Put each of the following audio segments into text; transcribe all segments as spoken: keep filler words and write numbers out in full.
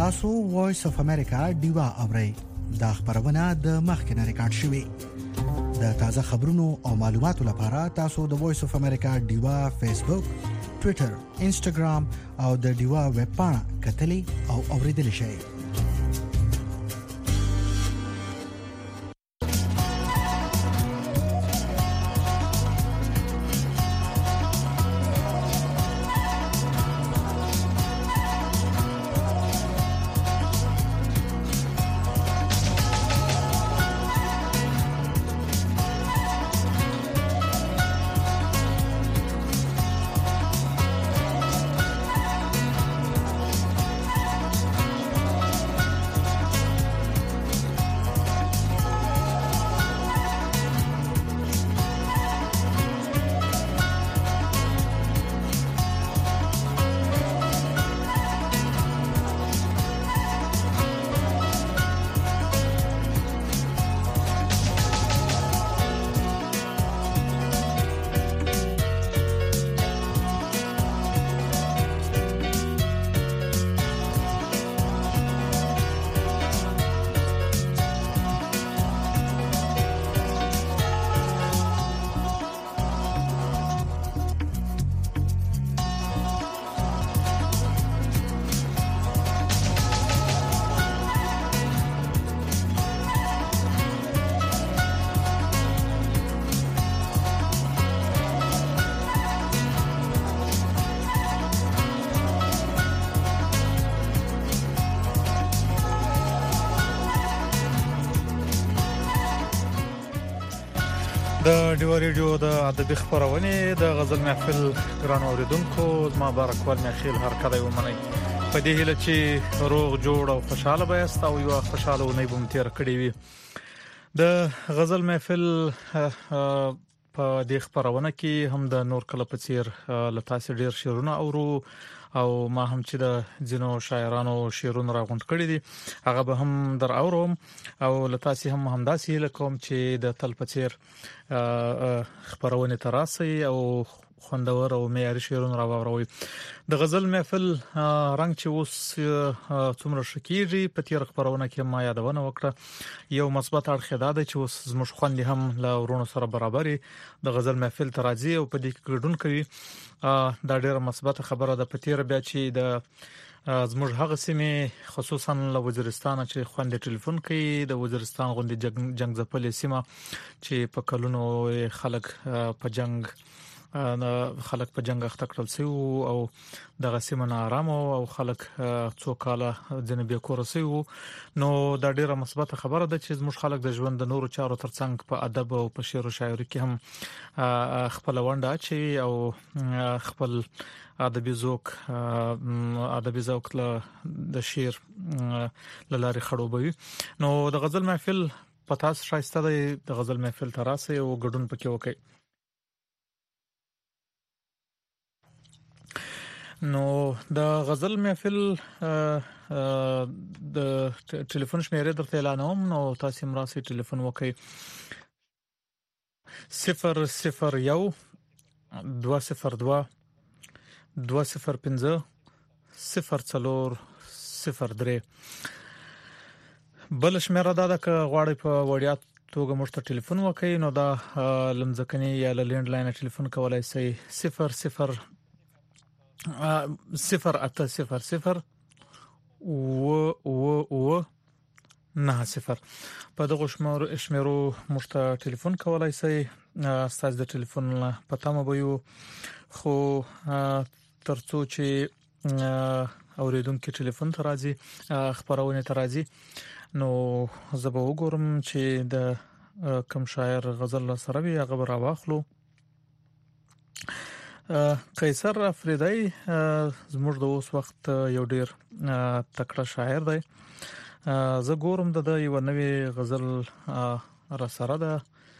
تاسو وایس اف امریکا ډیوا اورئ دا خبرونه د مخکنه ریکارډ شوی د تازه خبرونو او معلوماتو لپاره تاسو د وایس اف امریکا ډیوا فیسبوک، ټوئیټر، انسټاګرام او د ډیوا ویب پاڼه کتلی او اوریدل شئ. د ډیوا ریډیو د ادبي خبرونه د غزل محفل ګران اوریدونکو زما بارکوال میخیل هر کله ومني په دې هله چې روغ جوړ او خوشاله بيست او یو خوشاله ونی بوم تیر کړی وي. د غزل محفل په دې خبرونه کې هم د نور کله په چیر لتاسې ډیر شعرونه اورو او ما هم چې د جنو شاعرانو شعرونه راغونډ کړی دي هغه به هم در اورم او لتاسې هم همداسې لکوم چې د تل په چیر خبرونه تراسي او خوندور او معیاري شعرونه راوړوي. د غزل محفل رنگ چې اوس څومره شکیږي په تیر خبرونه کې ما یادونه وکړه یو مثبت اړخ ده چې اوس زموږ خوندې هم له ورونو سره برابرۍ د غزل محفل ترازی او په دې کې ګډون کوي. دا ډیره مثبت خبره ده په تیر بیا چې د زموږ هغه سیمه خصوصا له وزیرستان چې خوندې ټلیفون کوي د وزیرستان غونډې جنگ ځپلې سیمه چې په کلونو خلک په جنگ خلک په جنگ اخته کړل سي او دغه سیمه آرام او خلک څو کاله جنبي کور سي نو دا ډیره مثبت خبره ده چې زموږ خلک د ژوند د نورو چارو ترڅنګ په ادب او په شعر او شاعري کې هم خپل ونده اچي او خپل ادبي ذوق ادبي ذوق له د شعر لاري خړوبوي. نو د غزل محفل پتاس شایسته د غزل محفل تراسه او ګډون پکې وکي. نو د غزل محفل د ټلیفون شمیره درته اعلانوم نو تاسو هم راسي ټلیفون وکړئ صفر صفر یو دوه صفر دوه دوه صفر پنځه صفر څلور صفر درې بل شمیره دا د غواړي په وړیا توګه مشته ټلیفون وکړئ نو دا لمزکنی یا لینډ لاین ټلیفون کولای شئ صفر صفر صفر اته صفر صفر و و و نه صفر په دغه شمیرو مشته ټلیفون کولای شئ. ستاسو د ټلیفون پته مو ویو خو ترڅو چې اوریدونکو ټلیفون ته راځي خبرونه ته راځي نو زه به وګورم چې د کوم شاعر غزل سره وي هغه راواخلو. قیصر افریدی زموږ د اوس وخت یو ډیر تکړه شاعر دی. زه ګورم د یو نوې غزل را سره ده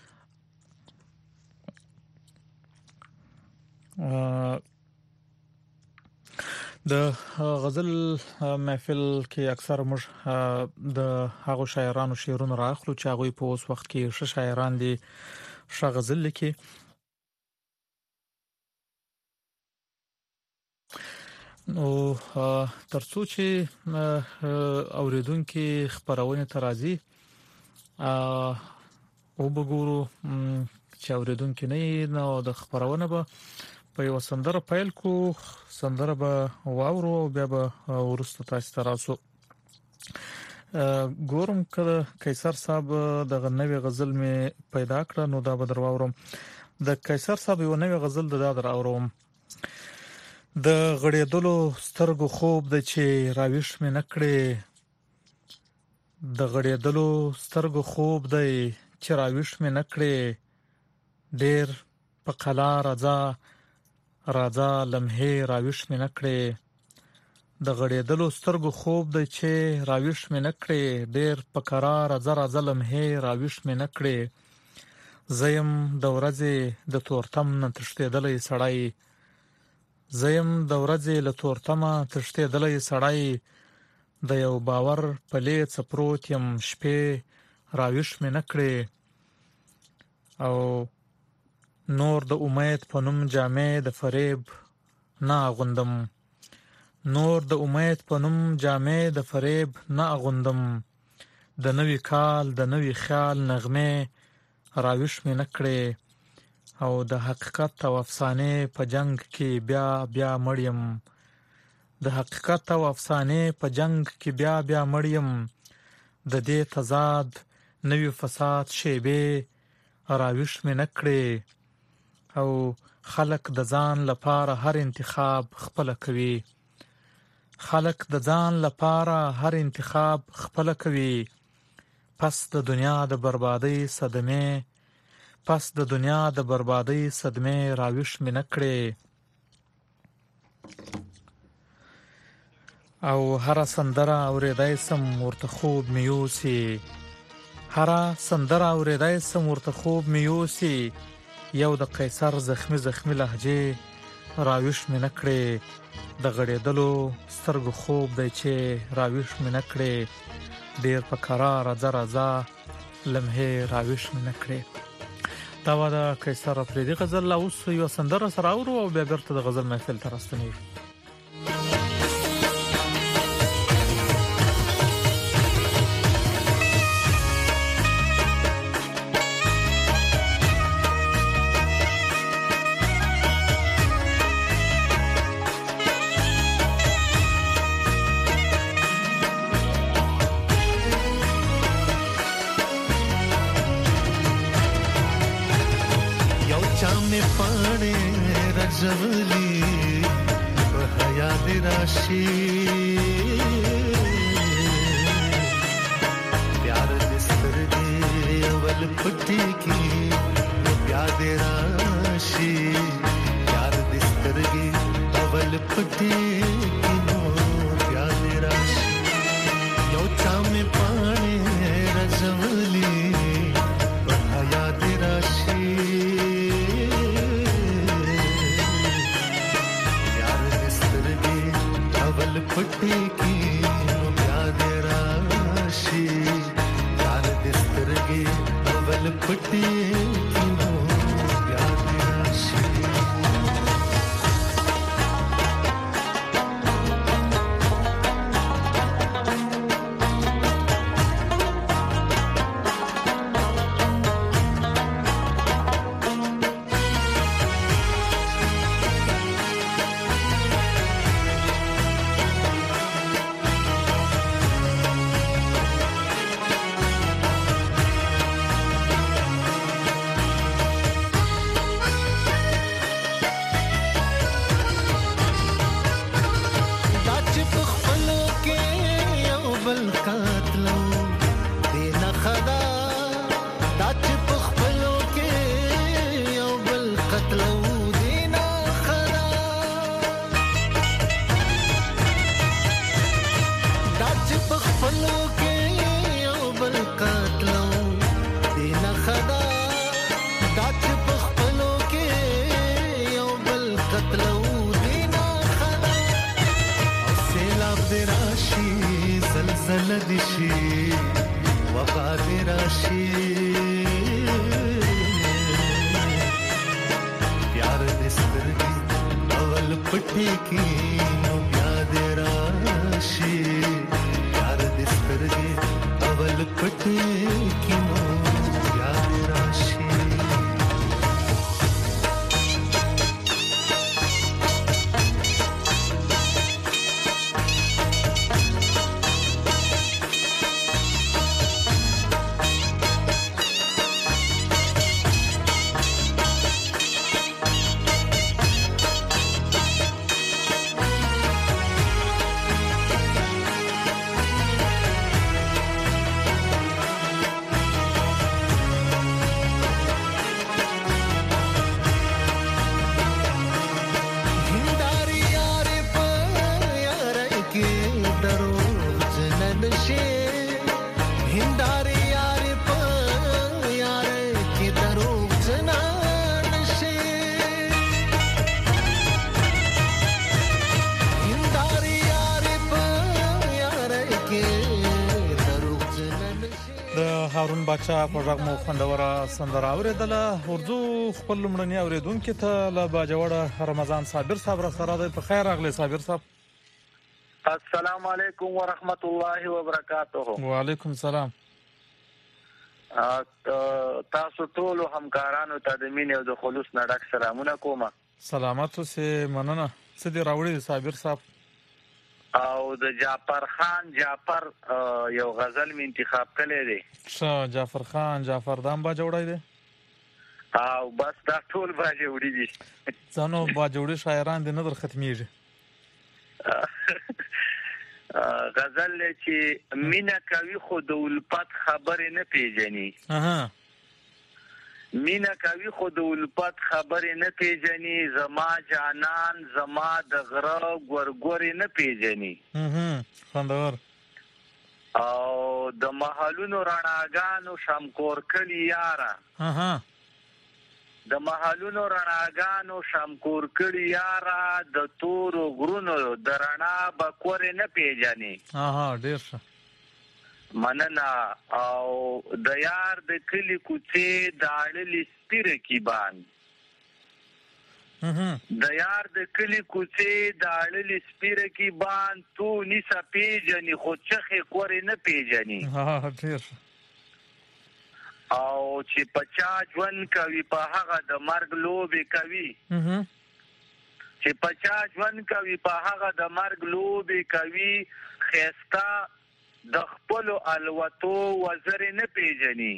د غزل محفل کې اکثر موږ د هغو شاعرانو شعرونه راخلو چې هغه په اوس وخت کې ش شاعران دي ش غزل لیکي نو ترڅو چې اوریدونکو خبرونه ترازی او وګورو چې اوریدونکو نه نو د خبرونه به په یو سندره پیل کو سندره به واورو بیا به ورسته تاسو ته راسو ګورم کله قیصر صاحب د نوې غزل می پیدا کړ نو دا به درواورم د قیصر صاحب یو نوې غزل د دا دراورم د غړېدلو سترګو خوب د چې راويش مې نکړې د غړېدلو سترګو خوب د چې راويش مې نکړې ډېر په قلا راځه راځه لمحه راويش مې نکړې د غړېدلو سترګو خوب د چې راويش مې نکړې ډېر په قرار راځه راځه لمحه راويش مې نکړې زیم د ورځې د تورتم نه تشتېدلې سړای زیم د ورځې له تورتمه تشتېدلې سړای د یو باور په لیڅ پروت يم شپې راويش مې نکړې او نور د امید په نوم جامې د فریب نه غوندم نور د امید په نوم جامې د فریب نه غوندم د نوې کال د نوې خیال نغمه راويش مې نکړې او د حقیقت او افسانه په جنگ کې بیا بیا مړیم د حقیقت او افسانه په جنگ کې بیا بیا مړیم د دې تضاد نوې فساد شیبه راويش مې نکړې او خلق د ځان لپاره هر انتخاب خپل کوي خلق د ځان لپاره هر انتخاب خپل کوي پس د دنیا د بربادۍ صدمه پس د دنیا د بربادۍ صدمه راويش مې نکړې او هر سندره اورېدای سم ورته خوب مې یوسي هر سندره اورېدای سم ورته خوب مې یوسي یو د قیصر زخمی زخمی لهجه راويش مې نکړې د غړېدلو سترګو خوب دی چې راويش مې نکړې ډېر په قرار راځه راځه لمحه راويش مې نکړې دا و د قیصر افریدي غزل لا اوس یو سندره سره اورو او بیا بیرته د غزل محفل ته راستنیږو زولي بحياة راشي प्यार बिस्तर दे अवल पट्टी की प्यार राशि प्यार बिस्तर दे अवल पट्टी की नो प्यार राशि यो चाम पाने रजवली बहयात राशि पट्टी की प्याद राशि प्यार बिस्तर की अवल पट्टी की प्याद राशि दिशी वफा राशि प्यार बिस्तर की अवल पट्टी की پټې کې نو یاد راشي هارون بچا په ژغ مو خوندوره سندره اوریدله. ورځو خپل لمړنی اوریدونکو ته له باجوړه رمضان صابر صاحب را سره دی. په خیر راغلی صابر صاحب. السلام علیکم ورحمت الله وبرکاته. وعلیکم السلام. تاسو ټول همکارانو ته د مینې او د خلوص نه ډک سلامونه کوم. سلامات اوسې، مننه. څه دی راوړی صابر صاحب؟ او د جعفر خان جعفر یو غزل می انتخاب کړی دی. ښه، جعفر خان جعفر دام با جوړای دی او بس دا ټول با جوړی دي. ځانو با جوړی شاعران دي نه در ختمیږي. غزل چې مینا کوي خو د الفت خبرې نه پیژني. اها مینا کوي خو د الفت خبرې نه پیژني. زما جانان زما د غره ګورګورې نه پیژني. اها خوندور. او د محلونو رڼاګانو شمکور کلی یاره. اها د محلونو رڼاګانو شمکور کلی یاره. د تور غرونو د رڼا بکورې نه پیژني. اها ډیر ښه. مننه. او د یار د کلی کوڅې د اړلې سپیره کې بان. د یار د کلی کوڅې د اړلې سپیره کې بان. تو نیسه پیژني خو چخې کورې نه پیژني. ها ډیر. او چې پچا ژوند کوي په هغه د مرګ لوبې کوي. چې پچا ژوند کوي په هغه د مرګ لوبې کوي. خيستا د خپل الوتو وزر نه پیژني.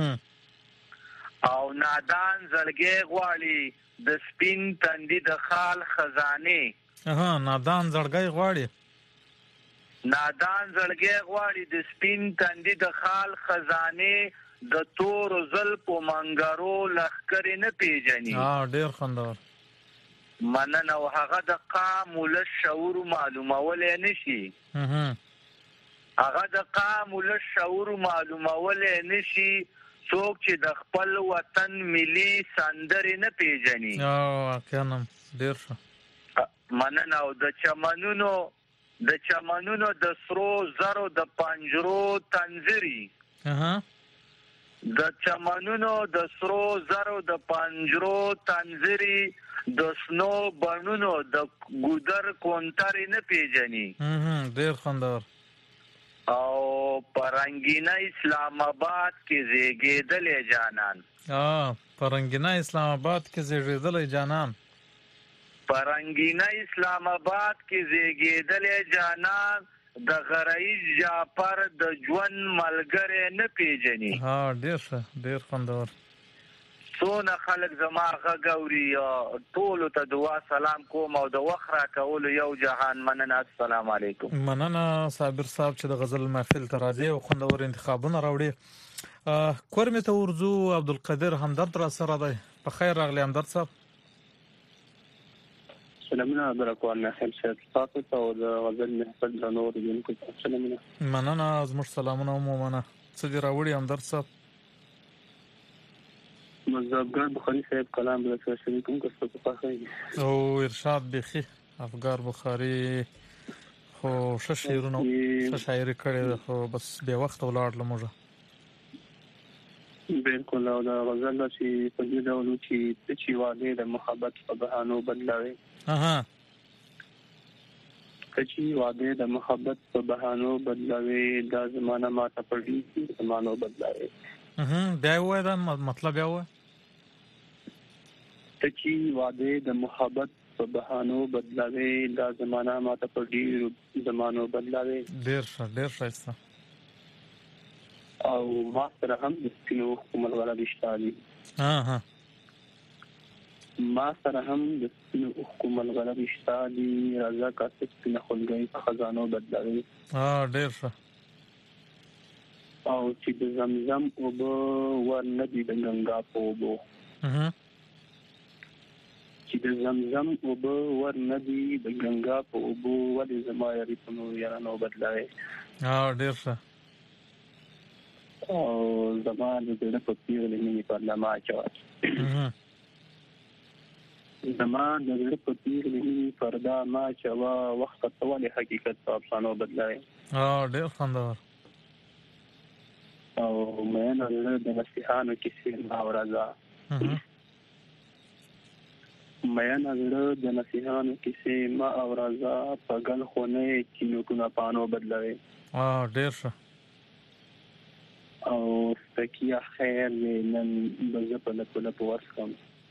او نادان زړګي غواړي د سپین تندي د خال خزانه. اها نادان زړګي غواړي. نادان زړګي غواړي د سپین تندي د خال خزانه. د تور زلپو منګرو لخر نه پیژني. ها ډیر خوندور. مننه. او هغه د قام ول شعور معلومول نشي. اها هغه د قام ول شعور معلومول نشي. څوک چې د خپل وطن ملي سندرې نه پیژني. او کنه ډیر ښه. مننه. او د چمنونو د چمنونو د سرو زرو د پنجرو تنظری. اها د چمنونو د سرو زرو د پنجرو تنظری. د سنو بڼونو د ګودر کونتر نه پیژني. اها ډیر خوندور. او پرنګینا اسلام آباد کې زیږیدلې جانان. اه پرنګینا اسلام آباد کې زیږیدلې جانان. پرنګینا اسلام آباد کې زیږیدلې جانان. د غرایز جعفر د ژوند ملګری نه پیژني. ها ډیر ښه ډیر خوندور. سونه خلک زما غږوري. ټول ته دعا سلام کوم او د وخره کول یو جهان. مننه. السلام علیکم. مننه صابر صاحب چې د غزل محفل ته راځي او خوندور انتخابونه راوړي. کورمه ته ورزو عبدالقادر همدرد را سره دی. په خیر راغلی همدرد صاحب. سلامونه برکوال محفل شه تاسو ته او د غزل محفل د نور دونکو ته سلامونه. مننه. زموږ سلامونه مو مننه. څه دی راوړي همدرد صاحب؟ مزابګر بخاری صاحب کلام بل څه شریک کوم که څه پخې او ارشاد بخي افغار بخاری خو ش شعرونه ش شاعري کړي خو بس به وخت ولاړ لموږه. بالکل. او دا غزل چې په دې ډول چې چې واده د محبت په بهانو بدلوي. اها چې واده د محبت په بهانو بدلوي دا زمانہ ماته پړي زمانو بدلوي. هم دا وای دا مطلب یو ته چې واده د محبت په بهانو بدلوي دا زمانہ ماته پړي زمانو بدلوي. ډیر ښه ډیر ښه. او ما سره هم د سپینو کومل ولا دشتالي ها ها ما سره هم د سپینو کومل ولا دشتالي راځه کاڅ سپینه خلګي په خزانو بدلوي. ها ډیر ښه. او چې د زمزم او به ور ندي د ګنگا په وبو اها چې د زمزم او به ور ندي د ګنگا په وبو ولې زما یاري په نو یارانو بدلوي. ها ډیر ښه. او زمان د دې په پیغلې مې په لمه چوي. زمان د دې په پیغلې مې پردا ما چوا وخت ټول حقیقت په افسانو بدلای. ها ډېر خوندور. او مې نه د نصيحانو کیسې ما ورځه. مې نه د نصيحانو کیسې ما ورځه په ګل خونه کې نو کنه پانو بدلای. ها ډېر ښه. او تکیه خیر نن بزه په لپو لپو ورسکم.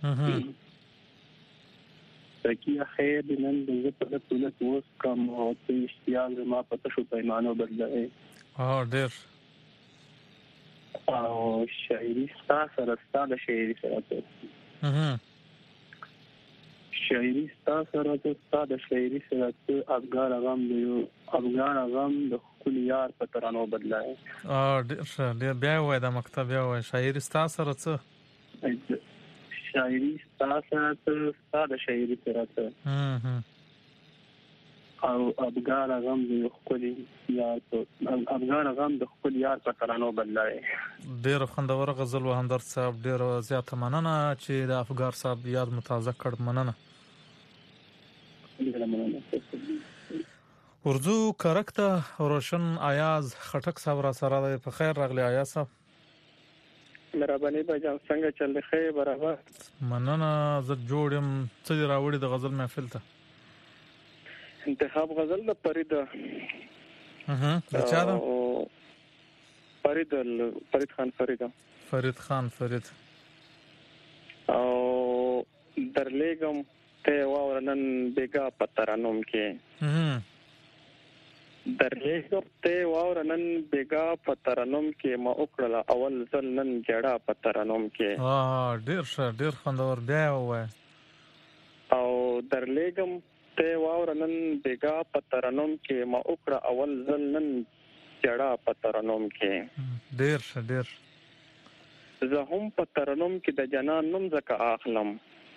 تکیه خیر نن بزه په لپو لپو ورسکم او ته اشتیاق ما پته شو پیمانو بدلای. ها ډېر. او شاعري ستا سره ستا د شاعري سره ته شاعري ستا سره ستا د شاعري سره ته افغان غم دی افغان غم د خپل یار په ترانو بدلای. ا ډېر ښه ډېر بیا وای د مکتب بیا وای شاعري ستا سره څه شاعري ستا سره ستا د شاعري سره ته او افغان غم د خپل یار په افغان غم د خپل یار په ترانو بدلای. ډېر خوندور غزل و همدرد صاحب ډېر زیاته مننه چې د افغان صاحب یاد متازه کړ. مننه. اردو کرکته روشن آیاز خټک صاحب را سره دی. په خیر راغلی آیاز صاحب. مهرباني بجان څنګه چل دی؟ خیر برابر. مننه. زه جوړ یم. څه دی راوړي د غزل محفل ته؟ انتخاب غزل د فرید اها د چا ده؟ فرید فرید خان فرید فرید خان فرید. او درلېګم ته واورنن بیگا پترانوم کې درلېګم ته واورنن بیگا پترانوم کې ما وکړه اول ځل نن جړه پترانوم کې. ها ډېر ښه ډېر خوندور بیا وای. او درلېګم ته واورنن بیگا پترانوم کې ما وکړه اول ځل نن جړه پترانوم کې. ډېر ښه ډېر. زه هم پترانوم کې د جنان نوم زکه اخلم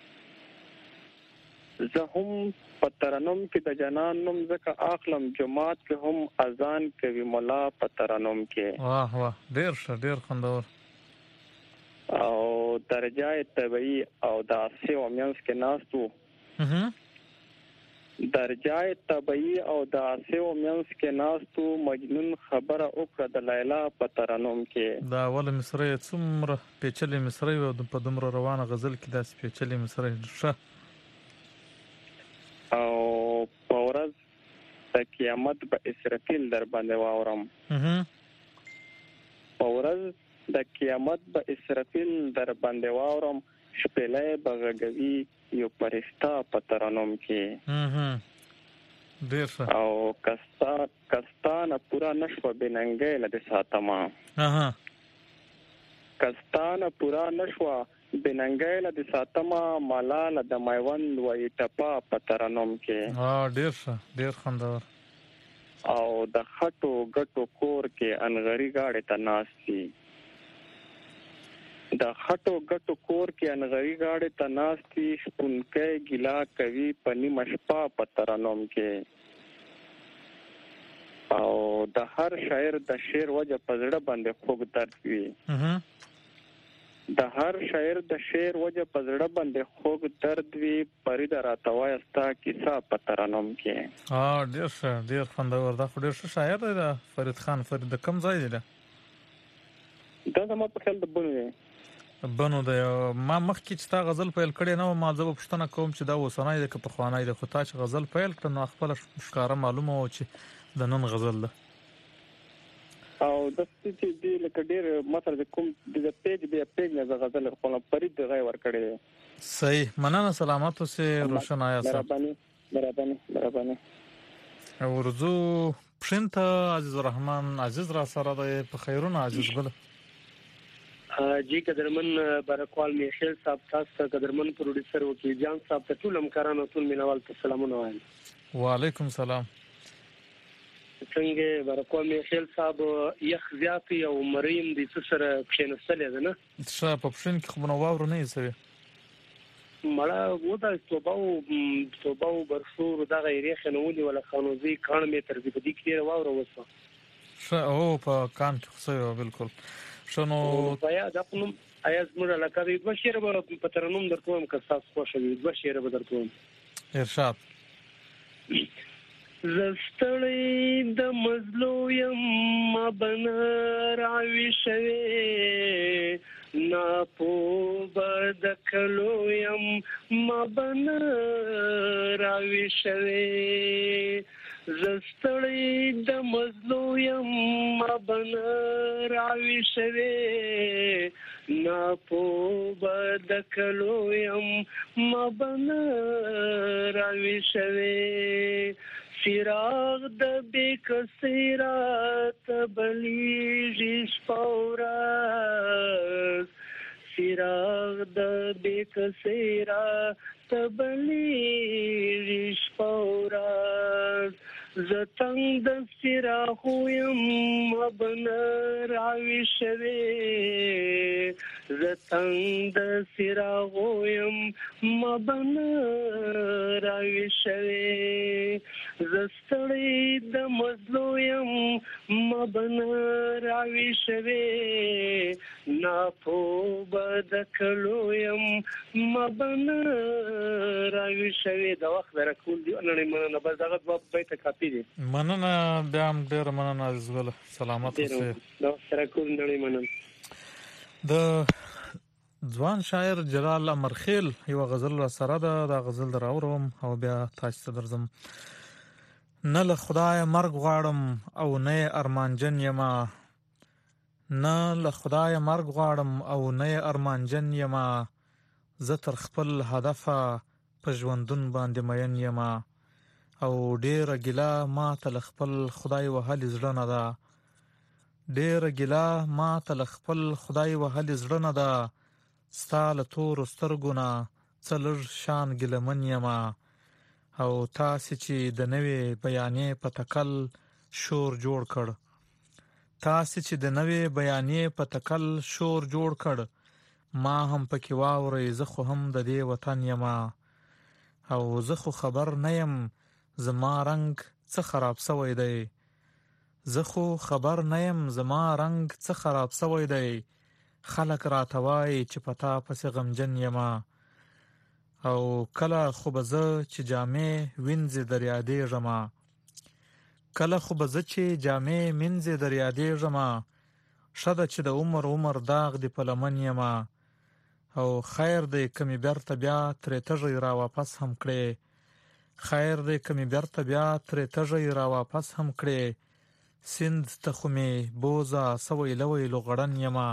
زه هم پترانوم کې د جنان نوم زکه اخلم جماعت کې هم اذان کوي مولا پترانوم کې. واه واه ډېر ښه ډېر خوندور. او درجه طبيعي او د اسیو امینس کې ناستو اها درجه طبيعي او د اسیو امینس کې ناستو مجنون خبره وکړه د لیلا پترانوم کې. دا اول مصری څومره پیچلې مصری او په دومره روانه غزل کې داس پیچلې مصری ښه. او پورز د قیامت به اسرافیل در باندې واورم. اها پورز د قیامت به اسرافیل در باندې واورم شپلې بغږوي یو پرستا پترانوم کې. اها ډېر ښه. او کستا کستانه پورا نشو بننګې لده ساتما. اها کستانه پورا نشو بننګې لده ساتما مالال د مایوند وې ټپا پترانوم کې. ها ډېر ښه ډېر خوندور. او د خټو ګټو کور کې انغری گاډي ته ناشتي د خټو ګټو کور کې انغری گاډي ته ناشتي شپونکې ګلا کوي پنی مشپا پترانوم کې. او د هر شاعر د شعر وجه پزړه باندې خوګ درد وي. د هر شاعر د شعر وجه پزړه باندې خوګ درد وي. فرید راتوي استا کیسه پترانوم کې. ها ډېر ښه ډېر خوندور. دا خو ډېر ښه شاعر دی فرید خان فرید. د کوم ځای دی؟ دا زما په خیال د بونې بنو د ما مخکې چې تا غزل پیل کړي نو ما زه پښتنه کوم چې دا وسنای د په خوانای د خو تا چې غزل پیل کړ نو خپل ښکارا معلومه و چې د نن غزل ده او د ستې دی لکه ډیر مطلب کوم د پیج به پیج نه غزل خپل فرید غي ور کړی صحیح مننه سلامت اوسه روشن آیا صاحب مرحبا مرحبا مرحبا ورزو پښنت عزیز الرحمن عزیز را سره د په خیرونه عزیز ګل جی قدرمن برکوال میخیل صاحب تاسو ته قدرمن پروډوسر وکیل جان صاحب ته ټول همکارانو ټول مینوال ته سلامونه وایم وعلیکم سلام څنګه برکوال میخیل صاحب یخ زیات او مریم د څه سره کښینستلې ده نه څه په پښین کې خو نو واور نه یې مړه وو دا توبه او توبه او برسور دا غیرې خنولي ولا خانوزي کان می تر دې په دې کې واور وسه څه او په کان کې خو بالکل شنو بیا دا کوم ایاز مړه لکه د بشیر په پترنوم درکوم که تاسو خوشوي بشیر به درکوم ارشاد زستړی د مظلوم ما بنر عوي شوي نا پو بد کلویم ما بنر عوي شوي زستړی د مظلوم ما بنر عوي شوي نا پو بد کلویم ما بنر عوي شوي فراغ د بیک سیرات بلیږي شپورات فراغ د بیک سیرات بلیږي شپورات زتنګ د سراخویم مبنر عوي شوي زتنګ د سراخویم مبنر عوي شوي زستړی د مظلوم مبنر عوي شوي ناپو بد کلویم مبنر عوي شوي دا وخت راکول دی نن مننه بس دغه په بیت کاپی دي مننه بیا هم ډیر مننه عزیز ګل سلامت اوسه دا راکول نن مننه د ځوان شاعر جلال امرخیل یو غزل را سره ده دا غزل دراورم او بیا تاسو ته درځم نه له خدای مرګ غواړم او نه ارمانجن یما نه له خدای مرګ غواړم او نه ارمانجن یما زه تر خپل هدفه په ژوندون باندې مین یما او ډیره ګیله ما ته له خپل خدای وهلې زړه نه ده ډیره ګیله ما ته له خپل خدای وهلې زړه نه ده ستا له تورو سترګو نه څه لږ شان ګیلهمن یمه او تاسې چې د نوې بیانیې په تکل شور جوړ کړ تاسې چې د نوې بیانیې په تکل شور جوړ کړ ما هم پکې واورئ زه خو هم د دې وطن یمه او زه خو خبر نه یم زما رنګ څه خراب سوی دی زه خو خبر نه یم زما رنګ څه خراب سوی دی خلک راته وایي چې په تا پسې غمجن یمه او کله خو به زه چې جامې وینځې دریادېږمه کله خو به زه چې جامې مینځې دریادېږمه ښه ده چې د عمر عمر داغ دې په لمن یمه او خیر دی که مې بیرته بیا ترې تږی را واپس هم کړې خیر دی که مې بیرته بیا ترې تږی را واپس هم کړې سیند ته خو مې بوزه سوی لوی لغړن یمه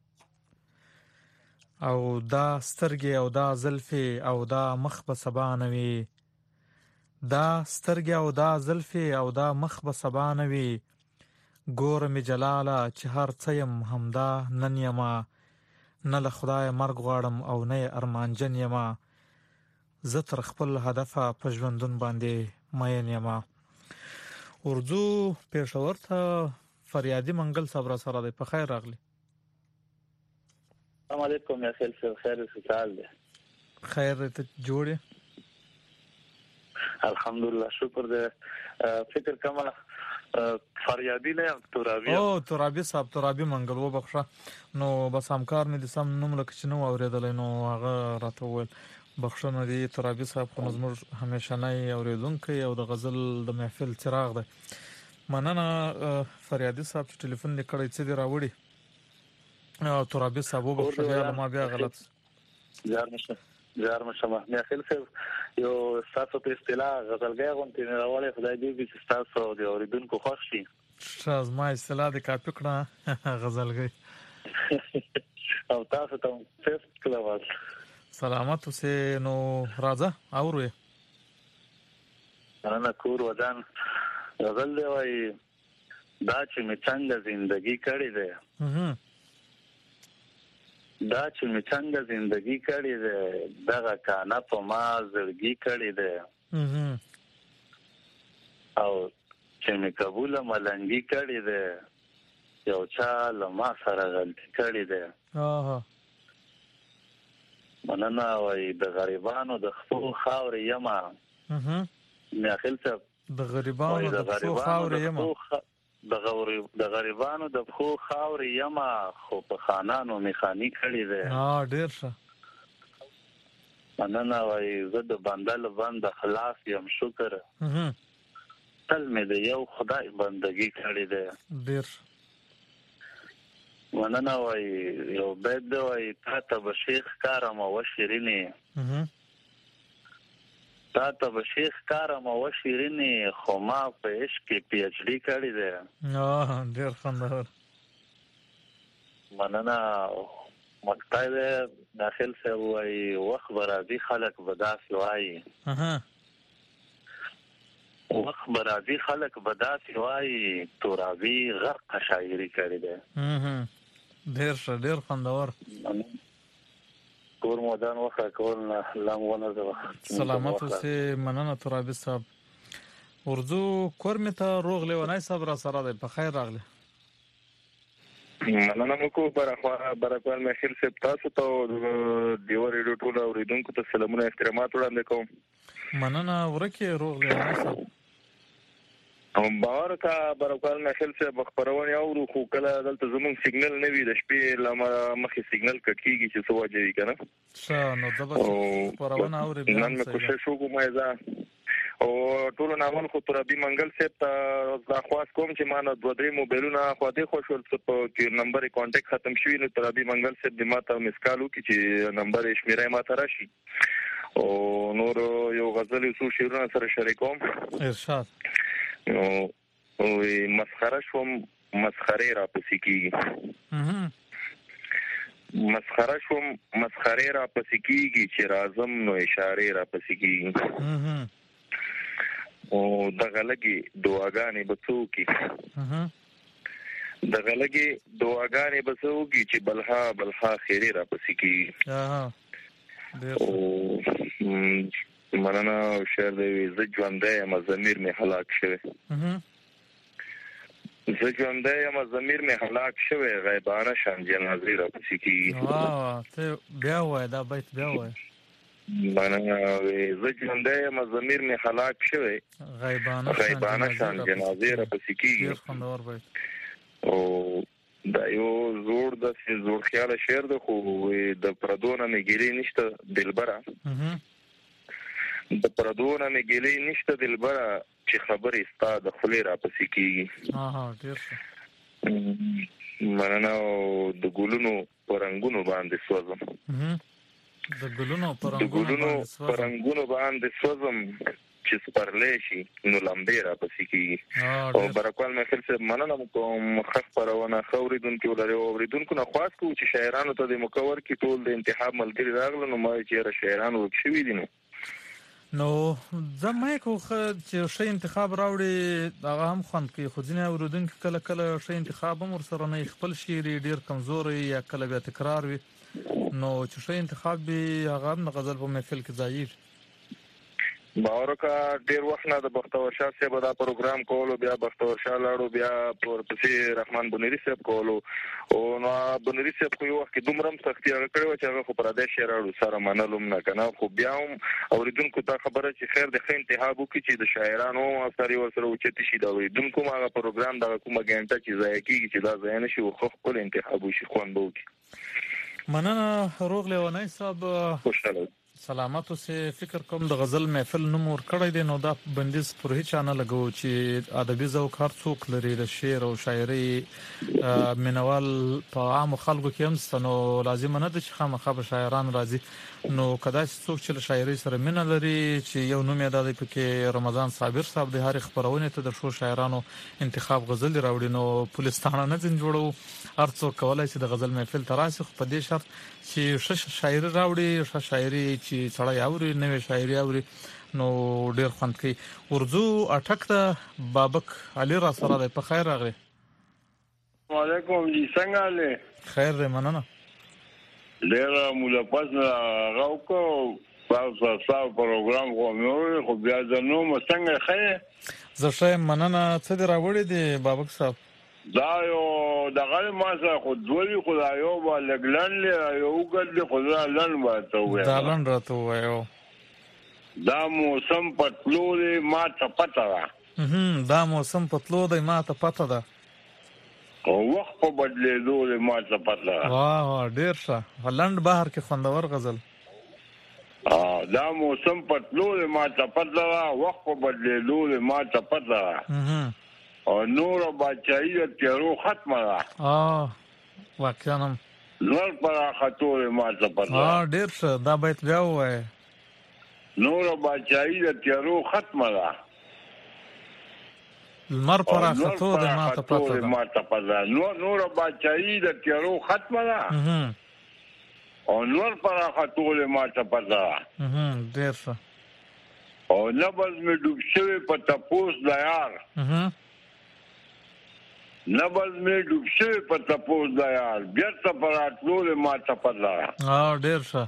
او دا سترګې او دا زلفې او دا مخ به سبا نه وي دا سترګې او دا زلفې او دا مخ به سبا نه وي ګوره مې جلاله چې هر څه یم همدا نن یمه نه له خدای مرګ غواړم او نه ارمانجن یمه زه تر خپل هدفه په ژوندون باندې مین یمه اردو پېښور ته فریادي منګل صاحب را سره دی په خیر راغلی السلام علیکم یا خیل صاحب خیر سال دی خیر ته جوړې الحمدلله شکر دې فکر کما فریادی نه ترابی او ترابی صاحب ترابی منګل و بخښه نو بس همکار مې د سم نوم لکه چې نو اوریدل نو هغه راته وویل بخښنه دې ترابی صاحب خو زموږ همیشنۍ اوریدونکي او د غزل د محفل چراغ دی مننه فریادی صاحب چې ټلیفون لیکړی څه دی راوړي او ترابي صاحب وبخښه ما بیا غلط جار نشه جار نشه ما خل صاحب یو تاسو په اصطلاح غزلګي غونټې نه راولې خدای دې چې تاسو د اوریدونکو خوښ شي شاز ما اصطلاح د کاپی کړه غزلګي او تاسو ته فیس کلاواز سلامت اوسه نو راځه اورو انا کور ودان غزل دی وای دا چې می څنګه زندگی کړې ده دا چې می څنګه زندگی کړې ده دغه کانا په ما زړګي کړې ده او چې می قبول ملنګي کړې ده یو چا لما سره غلطي کړې ده اه مننه وای د غریبانو د خپل خاور یما نه خلته د غریبانو د خپل خاور یما د غوري د غریبانو د خو خاور یما خو په خانانو میخانی کړی دی ها ډیر ښه مننه وای زه د بندل بند خلاص یم شکر تل مې د یو خدای بندگی کړی دی ډیر مننه وای یو بيد وای تا ته بشیخ کارم او شیرینی تا ته بشیخ کارم او شیرینی خو ما په عشق کې پی ایچ ډی کړی دی اه ډیر خوندور مننه مقطع داخل سے وای وخت برازي خلق بداس وای اها وخت برازي خلق بداس وای ترابي غرق شاعري کړی دی اها ډیر ښه ډیر خوندور کور مودان وخت کول نه لامونه زه سلامت اوسه مننه ترابي صاحب اردو کور مته روغ لیونای صاحب را سره دی په خیر راغله مننه مکو برخوا برکوال مخیل سپ تاسو ته دیو ریډیو ټول اوریدونکو ته سلامونه احترامات وړاندې کوم مننه ورکه روغ لیونای صاحب هم باور کا برکوال مخیل سپ خبرونه اورو خو کله دلته زمون سیګنل نه وي د شپې لمه مخې سیګنل کټکیږي چې څه وجه وي کنه ښه نو دبا خبرونه اوري بیا نن مې کوشش وکوم ځا او ټول نامل خو ترابي منګل سپ ته دا خواص کوم چې ما نه دوه درې موبایلونه خو دې خوشول څه په نمبر کانټیکټ ختم شوی نو ترابي منګل سپ د ماته مسکالو کې چې نمبر شمیره ما ته راشي او نور یو غزل یو شیرونه سره شریکوم ارشاد نو وي مسخره شوم مسخره را پسې کیږي مسخره شوم مسخره را پسې کیږي چې رازم نو اشاره را پسې کیږي او دغه لګي دعاګانې بڅوکي دغه لګي دعاګانې بڅوکي چې بلها بلها خیره را پسې کیږي او مننه شعر دی ز ژوندې ما ضمیر می هلاک شوه ز ژوندې ما ضمیر می هلاک شوه غیبانه شان جنازې را پسې کیږي واه ته بیا وای دا بیت بیا وای مننه ز ژوندې ما ضمیر می هلاک شوه غیبانه غیبانه شان جنازې را پسې کیږي خوندور بیت او دا یو زوړ د زوړ خیال شعر د خو د پردونه مګری نشته دلبره د پردونه مګلی نشته دلبره چې خبرې ستا د خلی را پسې کیږي ها ها ډیر مننه د ګلونو پرنګونو باندې سوزم د ګلونو پرنګونو باندې سوزم چې سپرلې شي نو لمبې را پسې کیږي او برکوال مې خپل څه مننه کوم خف پرونه خوریدونکو ولري اوریدونکو نه خاص کو چې شاعرانو ته د مکور کې ټول د انتخاب ملګری راغله نو ما چې شاعرانو وکښوي دي نو نو زمای کو چې شی انتخاب راوړي هغه هم خوند کوي خو ځینې اوریدونکو کله کله شی انتخاب هم ورسره نه خپل شعر ډیر کمزوري یا کله بیا تکرار وي نو چې شی انتخاب به هغه هم غزل په محفل کې ځای باور کا ډیر وخت نه د بختور شاه صاحب دا پروګرام کولو بیا بختور شاه لاړو بیا پورتسي رحمان بنيري صاحب کولو او نو بنيري صاحب خو یو وخت دومره سختي هغه کړو چې هغه خو پردیش راړو سره منلوم نه کنه خو بیا هم اوریدونکو ته خبره چې خیر د خې انتخاب وکړي چې د شاعرانو اثر ورسره وچتی شي دا اوریدونکو هغه پروګرام دا کومه غنټه چې ځای کیږي چې دا ځای نشي خو خپل انتخاب وشي خوان بوکي مننه روغ لیونای صاحب خوشاله سلامت اوسه. فکر کوم د غزل محفل نوم ور کړی دی، نو دا بندیز پر هیڅ نه لګو چې ادبي ذوق هر څوک لري، د شعر او شاعري منوال په عام خلکو کې هم ستنو لازم نه ده چې خامخا به شاعران راځي. نو کدا چې څوک چې شاعري سره مینه لري چې یو نوم یې د پکې رمضان صابر صاحب د هر خبرونه ته د شو شاعرانو انتخاب غزل راوړي، نو پولیسټانه نه ځین جوړو، هر څوک کولای شي د غزل محفل تراسه په دې شرط چې ش شاعري راوړي، ش شاعري چې سړی اوري، نوې شاعري اوري، نو ډیر خوند کوي. ورځو اٹک د بابک علي را سره د په خیر راغی. وعلیکم جی، څنګه له خیر دې مننه. ډیر مولا پاس راو کو تاسو تاسو پروګرام کومو خو بیا ځنو څنګه خیر زه شه مننه. څه دی راوړی دی بابک صاحب؟ دا یو دغه ما سره خو دوی خدایو با لګلن له یو ګل خدا لن وته وای دا لن راته وایو. دا موسم پتلو دی ما ته پته ده. هم دا موسم پتلو دی ما ته پته ده. او وخت په بدلېدو دی ما ته پته ده. واه ډیر ښه. هلند بهر کې خوندور غزل. ا دا موسم پتلو دی ما ته پته ده، وخت په بدلېدو دی ما ته پته ده. او نور بچای د تیرو ختمه ده. اه واقعا نور پر خطور ما ته پته. اه ډیر ښه. دا بیت بیا وای. نور بچای د تیرو ختمه ده. المر پر خطور ما ته پته ده. ما ته پته. نور نور بچای د تیرو ختمه ده. او نور پر خطور ما ته پته. هم ډیر ښه. او نبض می ډوب شوی په تپوس د یار. هم نبض می ډوب شوی په تپوس د یار، بیرته پراتلو ما ته پته. اه ډیر ښه.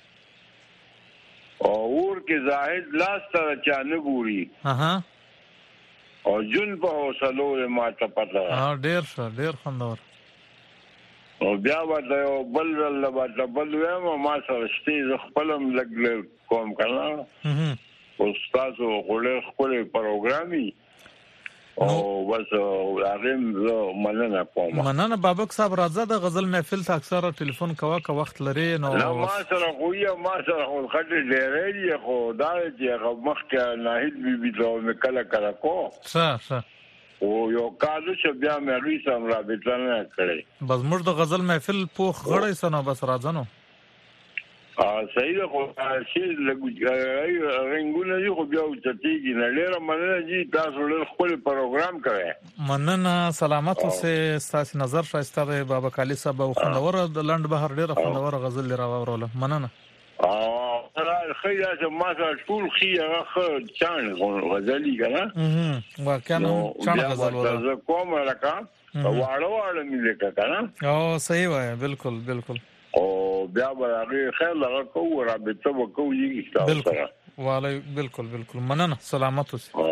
او اور کې زاهد لاس ته چا نه ګوري. اها. او جون په حوصلو ما ته پته. اه ډیر ښه. ډیر خوندور. او بیا وته یو بل ول به بل وایم ما سره شته خپلم لګ کوم کړه. هم او تاسو غوړې خپل پروګرامي او بس هغه مننه کوم. مننه بابک صاحب. راځه د غزل محفل ته اکثره ټلیفون کوا که وخت لري. نو ما سره خو یا ما سره خو خټه ډېرې دی، خو دا چې هغه مخکې ناهید بي بي ته مې کله کله کو ښه ښه. او یو کال چې بیا مې ری سم را بيتنه کړې. بس موږ د غزل محفل پوخ غړې سنو بس راځنو. ا صحیح خو شي لګي رنگونه یو بیا چتیږي نه لره مننه جی، تاسو له خپل پروګرام کوي. مننه. سلامت اوسه. ستاسو نظر شایسته بابا کالی صاحب او خوندور د لند بهر ډیره خوندور غزل راوړل. مننه. ا خیر چې ما سره ټول خي هغه چان غزلي کنه. هم واقعا چان غزل ولا زه کوم راکا واړو واړو مې لیکه کنه. او صحیح وای. بالکل بالکل. او بیا به هغه خیر لغه کو رابطه وکړو یی تاسو سره. والله بالکل بالکل. مننه. سلامت اوسه.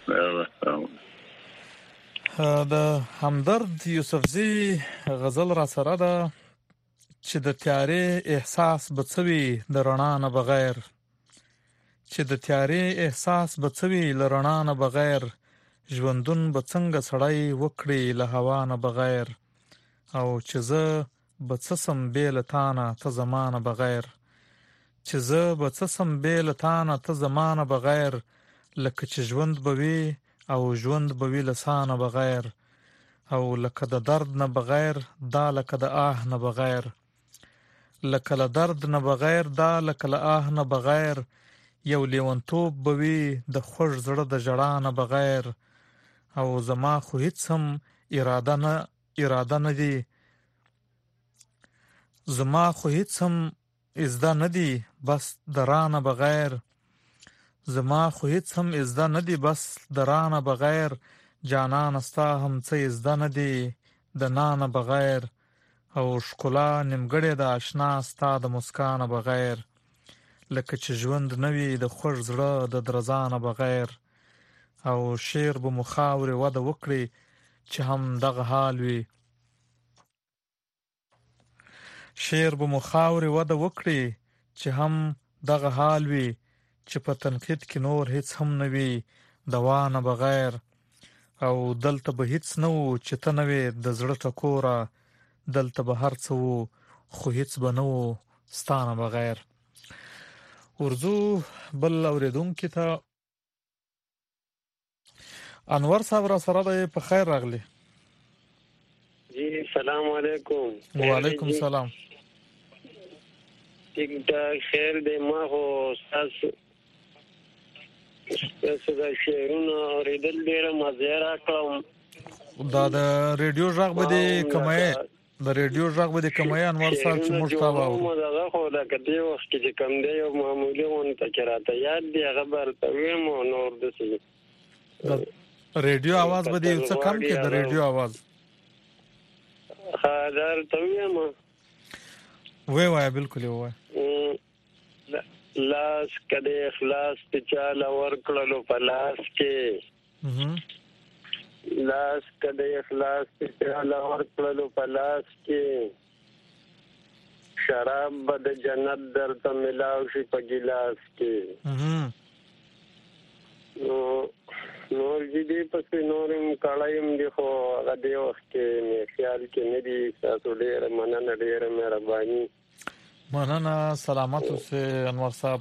دا همدرد یوسفزی غزل را سره ده چې د تیارې احساس بڅوي د رڼا نه بغیر، چې د تیارې احساس بڅوي ل رڼا نه بغیر، ژوندون بڅنګ سړی وکړي له هوا نه بغیر، او چې زه بڅسم بیل تانه ته زمانه بغیر، چې زه بڅسم بیل تانه ته زمانه بغیر، لکه چې ژوند بوي او ژوند بوي لسانه بغیر، او لکه د درد نه بغیر دا لکه د آه نه بغیر، لکه له درد نه بغیر دا لکه له آه نه بغیر، یو لیونتوب بوي د خوږ زړه د ژړا نه بغیر، او زما خو هیڅ هم اراده نه اراده نه دی، زما خو هیڅ هم ازده نه دی بس د رانه بغیر، زما خو هیڅ هم ازده نه دی بس د رانه بغیر، جانان ستا هم څه ازده نه دی د نانه بغیر، او ښکلا نیمګړې د آشنا ستا د مسکانه بغیر، لکه چې ژوند نه وي د خوږ زړه د درزانه بغیر، او شعر به مو خاورې وده وکړي چې هم دغه حال وي، شعر به مو خاورې وده وکړي چې هم دغه حال وي، چې په تنقید کې نور هیڅ هم نه وي دوا نه بغیر، او دلته به هیڅ نه و چې ته نه وې د زړه ټکوره، دلته به هر څه و خو هیڅ به نه و ستا نه بغیر. ورزو بل اوریدونکو ته انور صاحب را سره دی. په خیر راغلی. جی سلام علیکم. وعلیکم سلام. ټیک ټاک خیر دی. ما خو تاسو تاسو د شعرونو اوریدل ډېره مزه راکړم. دا د ریډیو غږ به دی کمای د ریډیو غږ به دی کمای انور صاحب چې موږ تا واورو. دا خو دا کدی وخت چې کم دی یو معمولی ون ته چراته یاد دی خبر ته ویم نور د څه ریډیو आवाज به دی څه کم کې د ریډیو आवाज خاطر ته ویم وای وای بالکل وای. لاس کده اخلاص ته چاله ورکړلو په لاس کې لاس کده اخلاص ته چاله ورکړلو په لاس کې شراب به د جنت درته ملاو شي په ګلاس کې نو نور دې پسې نورم کړایم دی خو هغه دی وخت کې مې خیال کې نه دی. تاسو ډېر مننه ډېر مهرباني. مننه سلامت اوسه انور صاحب.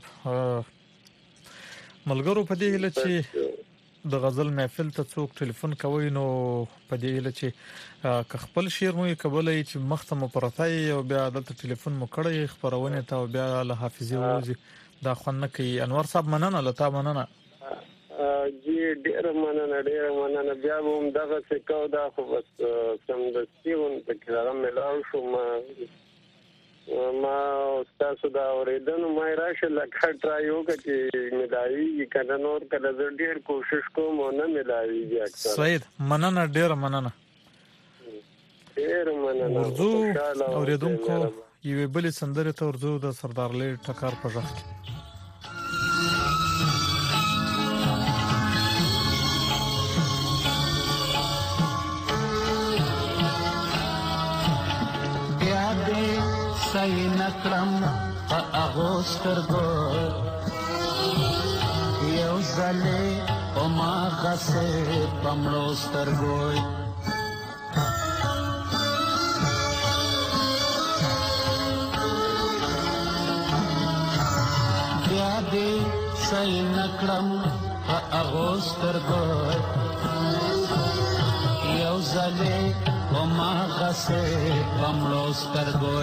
ملګرو په دې هله چې د غزل محفل ته څوک ټلیفون کوي نو په دې هله چې خپل شعر مو کولای چې مختمه پرتای او بیا د ټلیفون مو کړی خبرونه ته او بیا له حافظي وځي دا خونه کوي. انور صاحب مننه لتا مننه. جی ډیر مننه ډیر مننه. بیا هم دغه څه کو دا خو بس سم د سیون په کې راغله ملاو شو ما ما تاسو دا اوریدنه مې راشه لکه ټرایو کې ملایي کنه نور کله ډیر کوشش کوم نه ملایي اکثر. سید مننه ډیر مننه ډیر مننه. ورزو اوریدونکو یوه بل سندره ته ورزو د سردار لې ټکر په ځخ سای نکرم په اغوستر ګو یو ځلې او ما غسه پمړوستر ګو بیا دې سای نکرم په اغوستر ګو یو ځلې او ما غسه پمړوستر ګو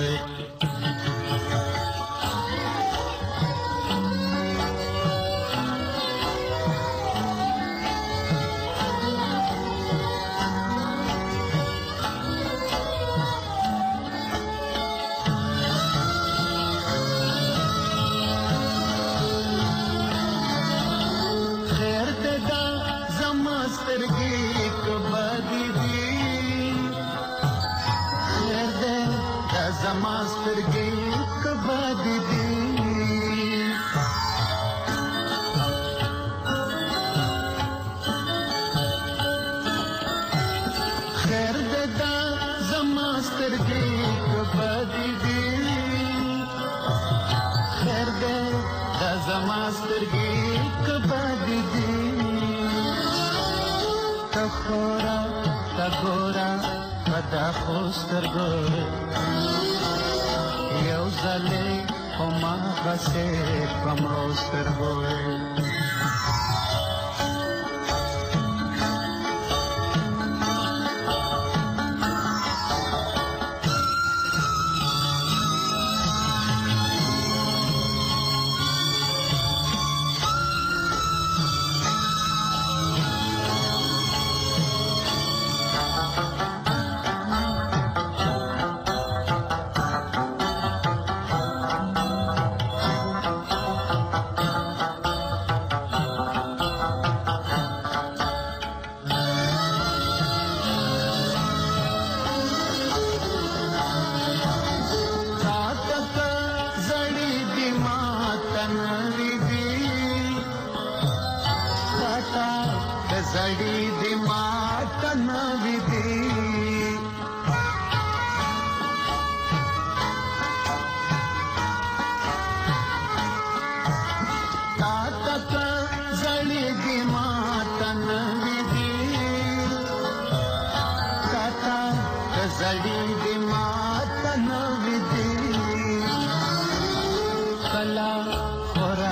کلا اور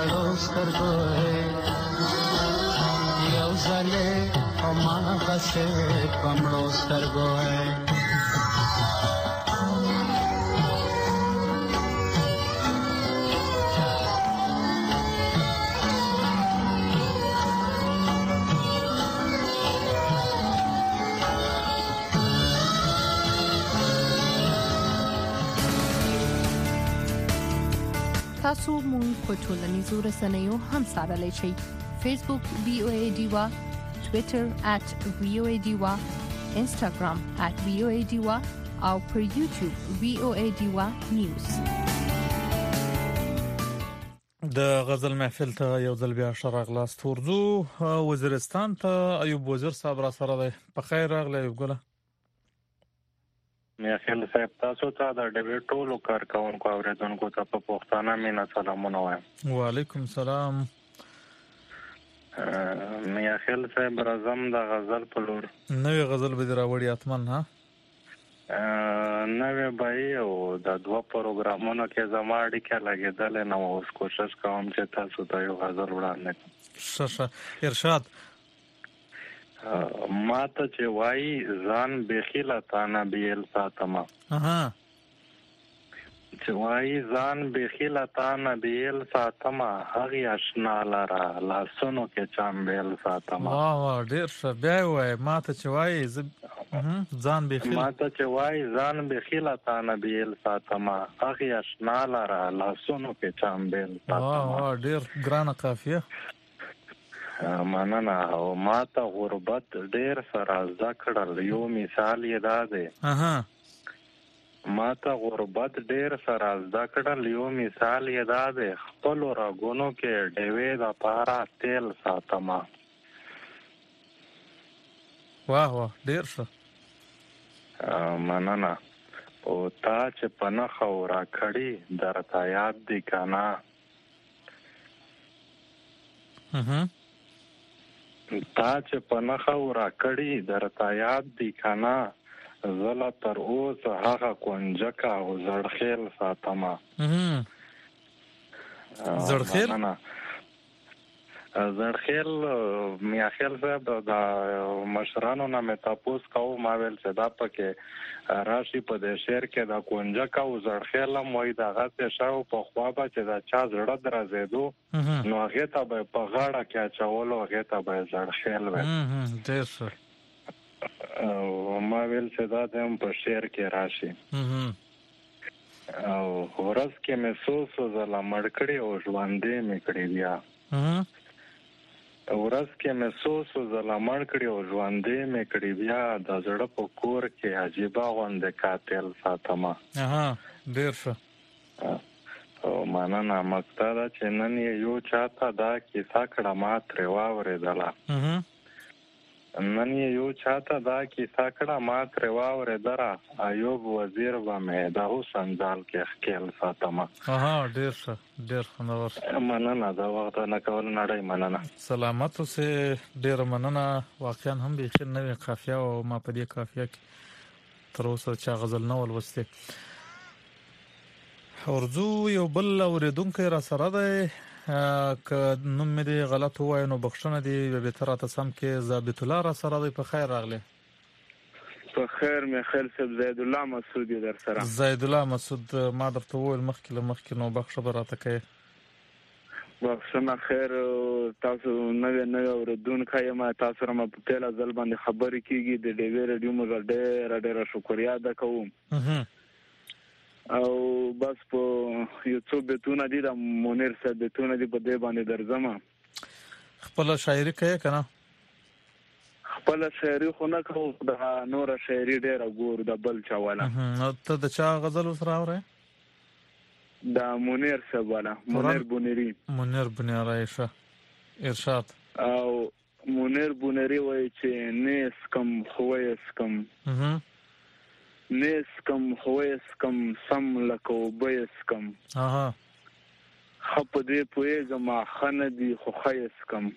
سړو سترګو یو ځلې هماغسې په مړو سترګو تاسو مونږ په ټولنیزو رسنیو هم سره شئ. فیسبوک وی او ای ډیوا، ټوئیټر ات وی او ای ډیوا، انسټاګرام ات وی او ای ډیوا او پر یوټیوب وی او ای ډیوا نیوز. د غزل محفل ته یو ځل بیا شراغلاست ورځو وزیرستان ته ایوب وزیر صاحب را سره دی. په خیر راغلی ایوب ګله. میاخیل صاحب تاسو ته د ډیوی ټولو کارکونکو اوریدونکو ته په پښتانه مینا سلامونه وایم. وعلیکم سلام. میاخیل صاحب راځم د غزل په لور. نوې غزل به راوړی اتمن ها؟ نوې بای او د دوه پروګرامونو کې زما اړیکه لګیدل نو اوس کوشش کوم چې تاسو ته یو غزل وړاندې کړم. ښه ارشاد. ما ته چې وای ځان بخیله تانه بیل ساتما. اها چې وای ځان بخیله تانه بیل ساتما هغه آشنا لرا لاسونو کې چامبل ساتما. واه واه ډیر ښه. بیا وای ما ته چې وای ځان بخیله ما ته چې وای ځان بخیله تانه بیل ساتما هغه آشنا لرا لاسونو کې چامبل ساتما. واه واه ډیر ګرانه قافیه. مننه. او ما ته غربت ډیر سره ذکر یو مثال یې دا دی. اها ما ته غربت ډیر سره ذکر یو مثال یې دا دی خپل راګونو کې ډېوې د پارا تیل ساتما. واه واه ډیر ښه. مننه. او تا چې پنه خورا کړی درته یاد دی کنه. اها تا چې په نخه ورا کړی درته یاد دی کنه زله تر اوسه هغه کونجکه او زړخیل ساتما. زړخیل زړخیل میاخیل صاحب د مشرانو نه مې تاسو کوم ما ویل چې دا پکې راشي په دې شعر کې دا کونجکه او زړخیل موي دا غته شاو په خوا به چې دا چا زړه درځېدو نو هغه ته به په غاړه کې چاولو هغه ته به زړخیل وي. ډېر ښه. او ما ویل چې دا هم په شعر کې راشي. او ورځ کې مې سو سو زلا مړ کړی او ژوندې مې کړی بیا. ورځ کې مې سو سو زلا مړ کړی او ژوندې مې کړی بیا د زړه په کور کې عجیب غوندې قاتل ساتما. اها ډېر ښه. او مننه. مقصد چې نن یو چاته دا کیسه کړه ما ترې واورېدله. نن یو چاته دا کیسه کړه ما ترې واورېدله ایوب وزیر به مې د حسن ځال کې ښکیل ساتما. اها ډېر ښه ډېر خوندور. مننه. دا وخت نه کول نړۍ مننه. سلامت اوسې. ډېره مننه. واقعا هم بیخي نوې قافیه او ما په دې قافیه کې تر اوسه چا غزل نه ولوستې. ورځو یو بل اوریدونکی را سره دی که نوم مې دی غلط وای نو بخښنه دی به تر تاسو سم کې ضابط الله را سره دی. په خیر راغلی. په خیر مې خیر صاحب زید الله مسعود در سره. زید الله مسعود ما درته وویل مخکې له مخکې نو بخښه به راته کوي. بخښنه خیر. تاسو نوې نوې اوریدونکي یم تاسو سره ما په پیله ځل باندې خبرې کیږي د ډیوی رادیو مو ډېره ډېره شکریا ادا کوم. او بس په یو څو بیتونه دي د مونیر صاحب بیتونه دي په دې باندې درځم. خپل شاعري کوي کنه؟ خپل شاعري خو نه کوم د نور شاعري ډېره ګور د بل چا والا. ته د چا غزل سره اورې؟ د مونیر صاحب والا مونیر بونری. مونیر بونری ښه. ارشاد. او مونیر بونری وایي چې نیس کم خویس کم نیس کم خویس کم سم لکه وبیس کم. اها خپ دې پوهېږم خنه دي خو خیس کم.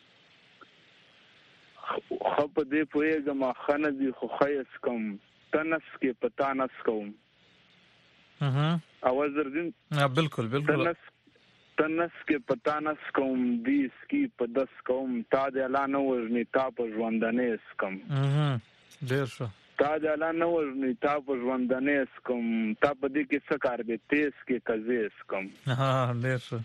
خپ دې پوهېږم خنه دي خو خیس کم تنس کې پتا نس کوم. اها اواز درځین؟ بالکل بالکل. تنس تنس کې پتانس کوم دیس کی په دس کوم تا د اعلان وژنی تا په ژوندانه اسکم ډیر شو تا د اعلان وژنی تا په ژوندانه اسکم تا په دې کې څه کار دی تیز کې کزې اسکم ها ډیر شو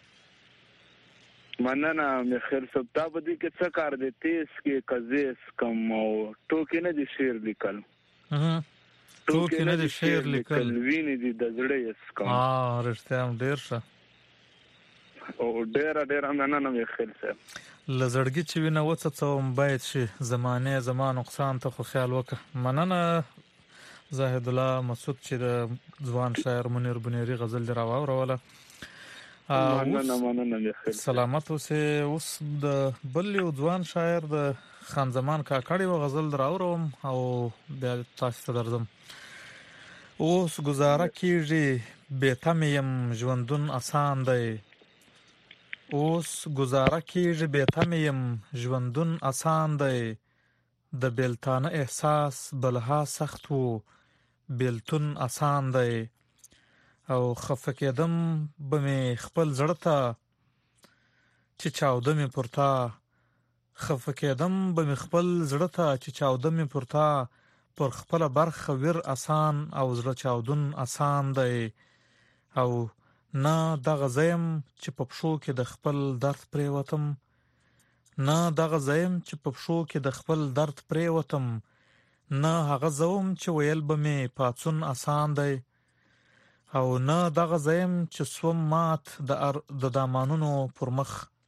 مننه میخیل صاحب تا په دې کې څه کار دی تیز کې کزې اسکم او ټوکې نه دي شعر لیکل ټوکې نه دي شعر لیکل ویني دي د زړه اسکم ها رښتیا ډیر شو او ډیر ډیر مننه میخیل صاحب لزړګي چې وینه وڅڅوم باید شي زمانه زمان نقصان ته خو خیال وکړه مننه زاهد الله مسعود چې د ځوان شاعر منیر بنيري غزل دی راوړوله مننه مننه میخیل سلامت اوسه اوس د بل یو ځوان شاعر د خان زمان کاکړی و غزل راوړم او بیا تاسو ته درځم اوس گزاره کیږي به تمیم ژوندون آسان دی اوس گزاره کیږي به تمیم ژوندون آسان دی د بیلتانه احساس بلها سخت وو بیلتون آسان دی او خفه کېدم به مې خپل زړه ته چې چاوده مې پورته خفه کېدم به مې خپل زړه ته چې چاوده مې پورته پر خپله برخه ویر آسان او زړه چاودون آسان دی او نه دغه زیم چې په پښو کې د خپل درد پریوتم نه دغه زیم چې په پښو کې د خپل درد پریوتم نه هغه زوم چې ویل به مې پاڅون آسان دی او نه دغه زیم چې سوم مات د د دامانونو پر مخ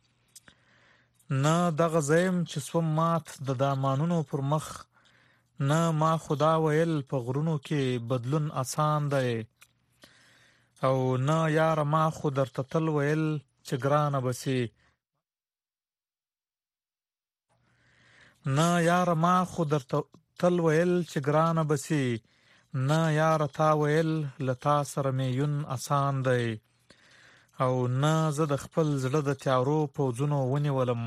نه دغه زیم چې سوم مات د دامانونو پر مخ نه ما خدا ویل په غرونو کې بدلون آسان دی او نه یار ما خو درته تل ویل چې ګرانه بسي نه یار ما خو درته تل ویل چې ګرانه بسي نه یار تا ویل لتا سره میون آسان دی او نه زه د خپل زړه د تیارو پوځونو ونیولم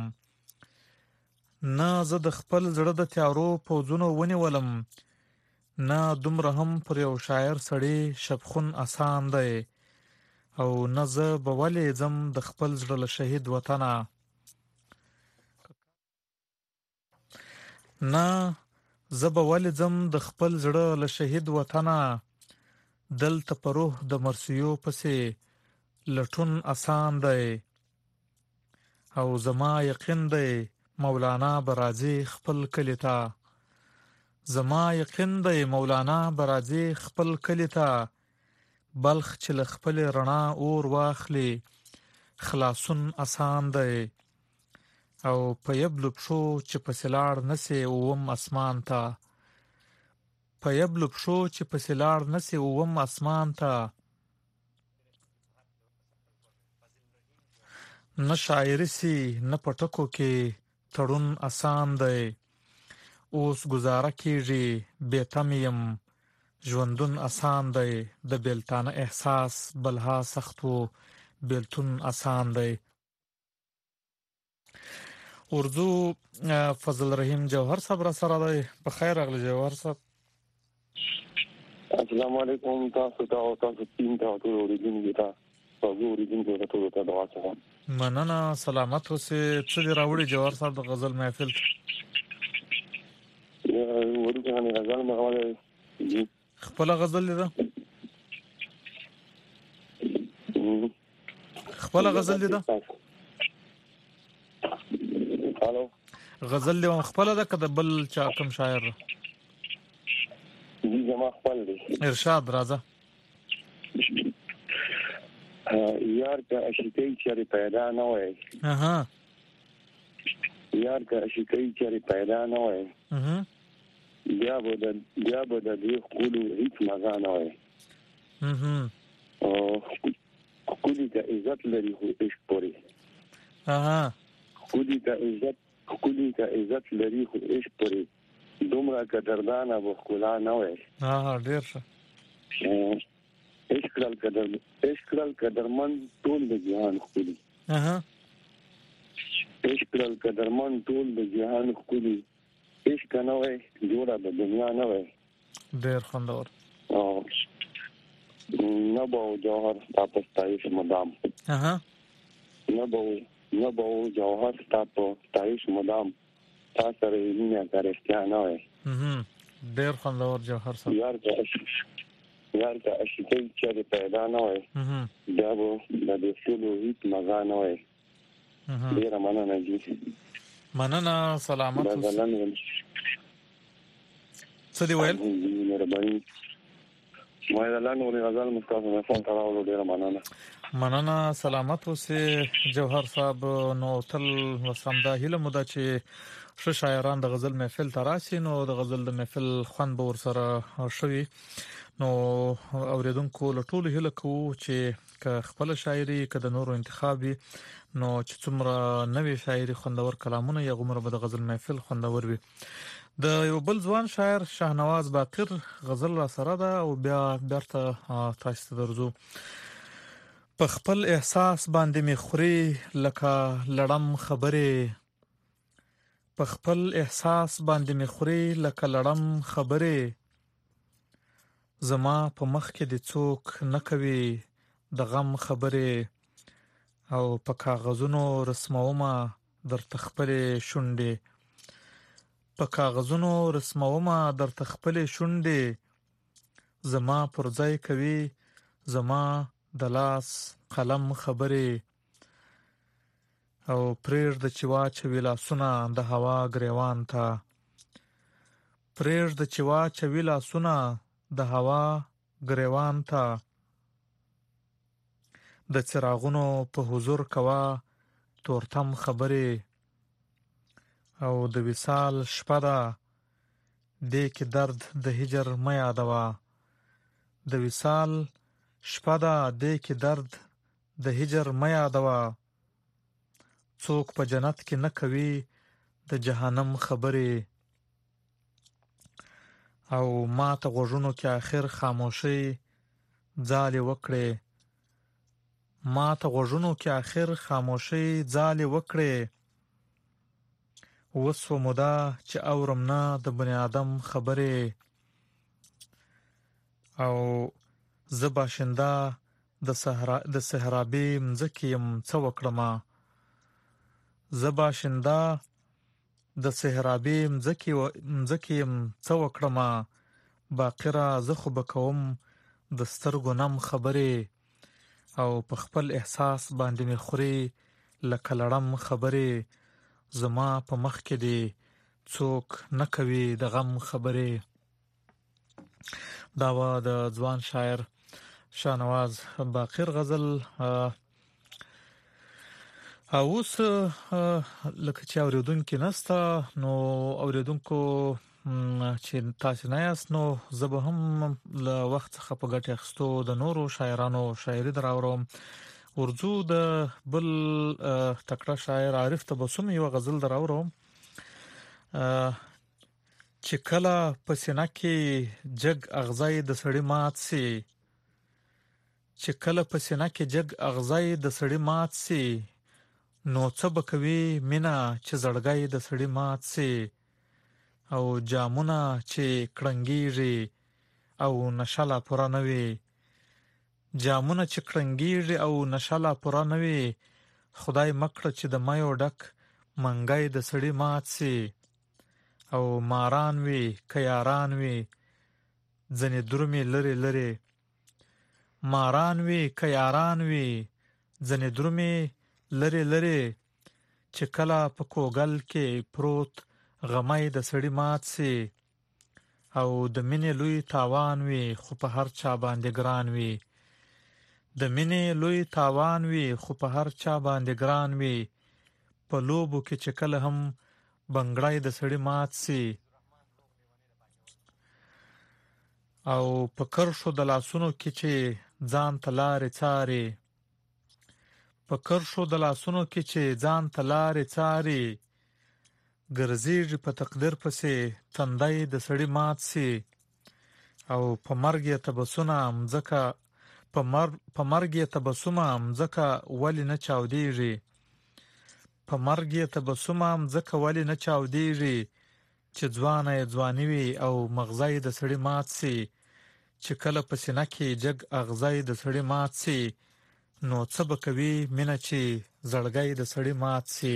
نه زه د خپل زړه د تیارو پوځونو ونیولم نه دومره هم پر یو شاعر سړی شپخون آسان دی او نه زه به ولې ځم د خپل زړه له شهید وطنه نه زه به ولې ځم د خپل زړه له شهید وطنه دلته په روح د مرسیو پسې لټون آسان دی او زما یقین دی مولانا برازي خپل کلی ته زما یقین دی مولانا برازي خپل کلی ته بلخ چې له خپل رڼا اور واخلي خلاصون آسان دی او په یبلو پښو چې په سلاړ نسي اوم اسمان ته په یبلو پښو چې په سلاړ نسي اوم اسمان ته نه شاعري سي نه پټکو کې تړون آسان دی اوس گزاره کیږي بې تمیم ژوندون آسان دی د بیلتانه احساس بلها سختو بیلتون آسان دی اردو فضل رحیم جوهر صاحب را سره دی په خیر راغلی جوهر صاحب السلام علیکم تاسو ته او تاسو ټیم ته ټول اوریدونکو ته تاسو اوریدونکو ته ټول ته دعا کوم مننه سلامت اوسې څه دی راوړي جوهر صاحب د غزل محفل ورته نه غزل مغواړي خپل غزل دی خپل غزل دی هالو غزل دی خپل ده کده بل چا کوم شاعر دی زما خپل دی ارشاد راځه یار کا عشقی چری پیدا نه وای اها یار کا عشقی چری پیدا نه وای اها بیا به د بیا به د دې خولو هیڅ مزه نه وای اها او خولي ته عزت لري خو عشق پوري اها خولي ته عزت خولي ته عزت لري خو عشق پوري دومره قدردان ابو خلا نه وای ها ډیر ښه عشق کړل قدر عشق کړل قدرمن ټول د جهان خولي اها عشق کړل قدرمن ټول د جهان خولي عشق نه وای جوړه د دنیا نه وای ډیر خوندور او نه به جوهر تاسو ته مدام اها نه به نه به جوهر تاسو تایش مدام تاسو سره نه کارشته نه وي ډېر خوندور جوهر صاحب یار ته یار ته اشتي چې پیدا نه وي دا به د دې سلو هیڅ مزه نه وي ډېر مننه جی مننه سلامت څه دی ویل مهرباني مې د لاندې غزل مستعفي نه فون کاوه ډېر مننه مننه سلامت اوسې جوهر صاحب نو تل وسمدا هله مده چې ش شاعران د غزل محفل تراسي نو د غزل د محفل خوان به ور سره شوي نو اوریدونکو له ټولو هله کوو چې ک خپل شاعري ک د نورو انتخابي نو چې څومره نوې شاعري خوندور کلامونه یا غمره به د غزل محفل خوندور وي د یو بل ځوان شاعر شاهنواز باقر غزل را سره ده او بیا برته تاسو ته درځو په خپل احساس باندې می خوري لکه لړم خبره په خپل احساس باندې می خوري لکه لړم خبره زما په مخ کې د څوک نه کوي د غم خبره او په کاغذونو رسمومه در تخپل شونډې په کاغذونو رسمومه در تخپل شونډې زما پر ځای کوي زما د لاس قلم خبره او پرېږ د چوا چوي لاسونه د هوا ګریوان ته پرېږ د چوا چوي لاسونه د هوا ګریوان ته د څراغونو په حضور کوا تورتم خبره او د وصال شپه ده دې کې درد د هجر مې یادوا د وصال شپه ده دې کې درد د هجر مې یادوا څوک په جنت کې نه کوي د جهنم خبره او ما ته غوږونو کې آخر خاموشي ځالې وکړې ما ته غوږونو کې آخر خاموشي ځالې وکړې وسو مودا چې اورم نه د بني آدم خبره او زه باشنده د صحرا د صحرابي مزکیم څو وکړم زه باشنده د صحرابي مزکی مزکیم څو وکړم باقره زه خو بکوم د سترګو نم خبره او په خپل احساس باندې می خوري لکه لړم خبره زما په مخ کې دی څوک نه کوي د غم خبره دا و د ځوان شاعر شاهنواز باقر غزل اوس لکه چې اوریدونکو نستا نو اوریدونکو چې تاسو نه یاست نو زه به هم له وخت څخه په ګټه اخستو د نورو شاعرانو شاعري دراوړم ورځو د بل تکړه شاعر عارف تبسم یو غزل دراوړم چې کله پسینه کې جګ اغزای د سړی مات سي چې کله پسینه کې جګ اغزای د سړی مات سي نو څه بکوي مینا چې زړګای د سړی مات سي او جامونه چې کړنګيږي او نشاله پورا نوي جامونه چې کړنګيږي او نشاله پورا نوي خدای مکړه چې د مایو ډک منګای د سړی مات سي او ماران وی کياران وی ځنې درمي لری لری ماران وی کياران وی ځنې درمي لری لری چې کلا په کوګل کې پروت غمای د سړی مات سي او د مینې لوی تاوان وی خو په هر چا باندې ګران وی د مینې لوی تاوان وی خو په هر چا باندې ګران وی په لوبو کې چې کله هم بنگړای د سړی مات سي او په کرشو د لاسونو کې چې ځان تلارې څاري په کرشو د لاسونو کې چې ځان تلارې څاري ګرځېږي په تقدیر پسې تندی د سړی مات سي او په مرګ یې تبسونه مځکه په مر په مرګ یې تبسمه مځکه ولی نه چاودېږي په مرګ یې تبسمه مځکه ولی نه چاودېږي چې ځوانه یې ځواني وي او مغزی د سړی مات سي چې کله په سینه کې جګ اغزی د سړی مات سي نو څه به کوي مینه چې زړګی د سړی مات سي.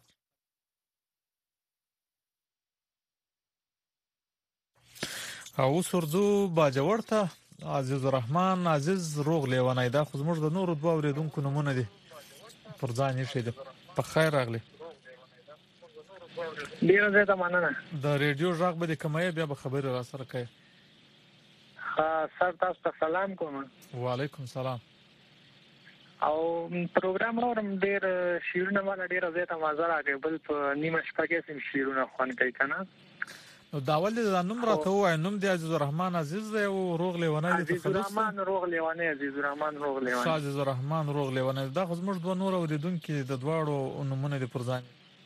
او سرزو باجوړ ته عزیز الرحمن عزیز روغ لیونای دا خو زموږ د نورو دوه اوریدونکو نمونه دي پر ځان یې شه په خیر راغلی. ډیره زیاته مننه. د ریډیو ژغ به د کمای بیا به خبر را سره کوي. ها سر تاسو ته سلام کوم. وعلیکم سلام. او پروګرام اورم ډیر شیرونه مال ډیره زیاته مزه راغی بل په نیمه شپه کې سم شیرونه خوان کوي کنه. نو داول د نوم راته وای نوم دی عزیز الرحمن عزیز دی او روغ لیونای دی. عزیز الرحمن روغ لیونای عزیز الرحمن روغ لیونای. عزیز الرحمن روغ لیونای دا خو زموږ دوه نور اوریدونکو د دواړو نمونه دي پر ځان.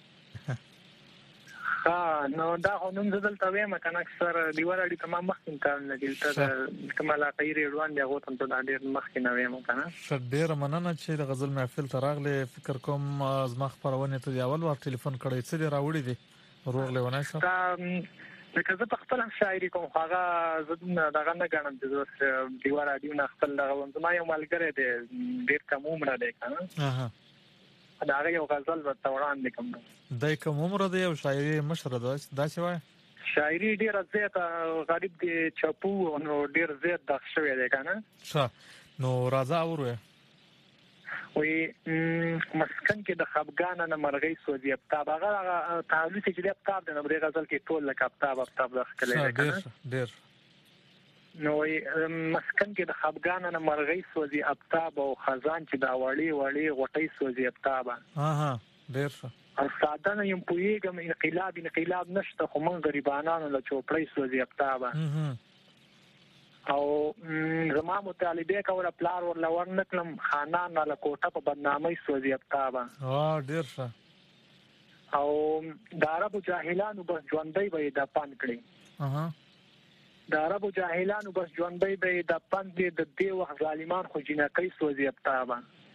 ها نو دا نوم زدل توې مکنه اکثر دیوار اړي تمام مخکې کار نه دي ته کمال اخیر روان دی غوتم ته دا ډیر مخکې نه ویم کنه. ډیر ډیر مننه چې د غزل محفل تراغله فکر کوم زما خبرونه ته دی اول ور ټلیفون کړی څه دی راوړی دی روغ لیونای شه. لکه زه په خپل شاعري کوم هغه زدونه دغه نه غنم چې دیوار اړي نه خپل دغه زما یو ملګری دی ډیر کم عمر دی کنه. اها دا هغه یو غزل ورته وړاندې کوم. دای کوم عمر دی او شاعري مشر ده دا څه وای؟ شاعري ډیر زیات غریب دی چپو نو ډیر زیات د شوی دی کنه. ښه نو راځه اوره وی مسکن کې د خفګان نه مرغۍ سوځي ابتاب هغه تعالو چې د ابتاب د نبري غزل کې ټول لک ابتاب ابتاب داخله دی کنه. ډیر نو مسکن کې د خفګان نه مرغۍ سوځي ابتاب او خزان چې دا وړي وړي غټي سوځي ابتاب. ها ها ډیر او ساده نه یم پویګم انقلاب انقلاب نشته خو من غریبانو له چوپړی سوځي ابتاب. او زما مطالبه کوله پلار ور لور نکلم خانان له کوټه په بدنامي سوځي ابتاب. ها ډیر ښه. او د عربو جاهلانو بس ژوندۍ به د پان کړی. اها د عربو جاهلانو بس ژوندۍ به د پان دي د دې وخت ظالمان خو جنکۍ سوځي ابتاب.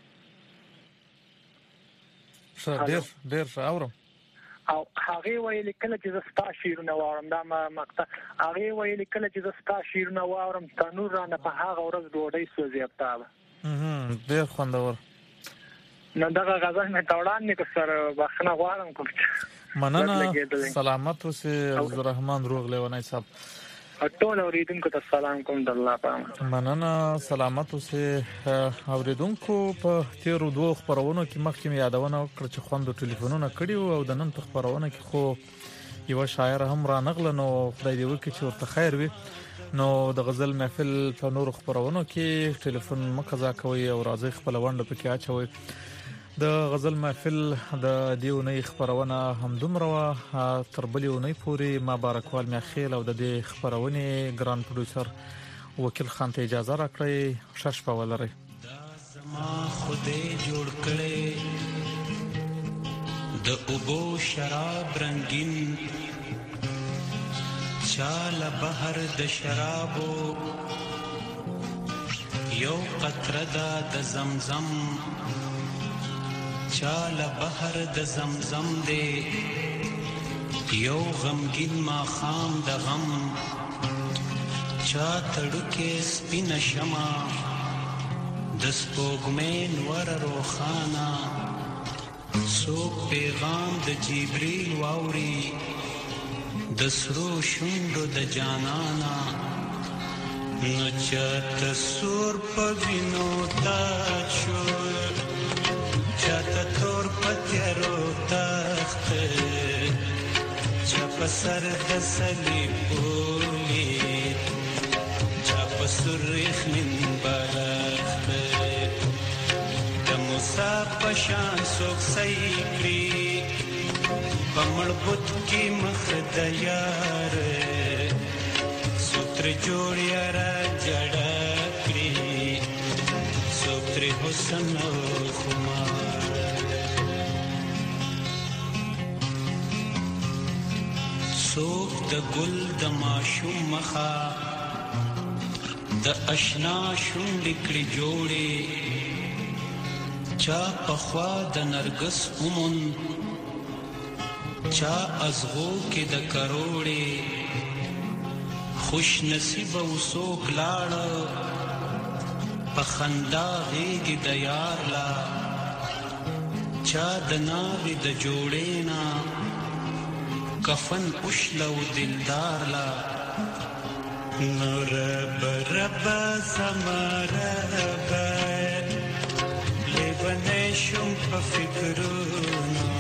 ډیر ډیر اورم. او هغه ویل کله چې زستا شیرونه واورم دا مقطع هغه ویل کله چې زستا شیرونه واورم تنور را نه په هغه ورځ ډوډۍ سوځي ابتاب. اها ډیر خوندور. نو دا غزل مې تاوړان نه کسر بخنه غواړم کوم. مننه سلامت اوسه عبد الرحمن روغ لیونای صاحب. ټول اوریدونکو ته سلام کوم د الله په امان. مننه سلامت اوسه اوریدونکو په تیرو دوه خبرونو کې مخکې یادونه وکړه چې خوند ټلیفونونه کړي او د نن په خبرونه کې خو یو شاعر هم را نغله نو خدای دې وکړي چې ورته خیر وي. نو د غزل محفل په نور خبرونو کې ټلیفون مقزا کوي او راځي خپل ونده پکې اچوي. د غزل محفل د دیونی خبرونه هم دومره تر بلې ونی پوری ما بارکوال میخیل او د دې خبرونه ګران پروډوسر وکیل خان ته اجازه راکړئ. شش په ولري زما خوده جوړ کړي د اوبو شراب رنگین چاله بحر د شرابو یو قطره د زمزم چاله بحر د زمزم دی یو غمگین ما خام د غم چا تړکه سپین شمع د سپوږمۍ نور روخانا سو پیغام د جبرئیل واوري د سرو شوندو د جانانا نو چاته سور پوینو تا چو چاته تور پتیرو تخت چا پسر د سلیپولی چا پسرخ من برخت د موسی پشان سوک سیکری پمړبوت کی مخ د یار سوتر جوړیا را جړا کړی سوتر حسن خمار سوف د ګل د ماشوم مخا د اشنا شونډې کړي جوړې چا پخوا د نرګس اومن چا ازغو کې د کروڑې خوش نصیب او سوک لاړ پخندا غیږ د یار لا چا د ناوې د جوړینا کفن اوشلو دلدار لا رب رب سمرب لیونه شم په فکرونو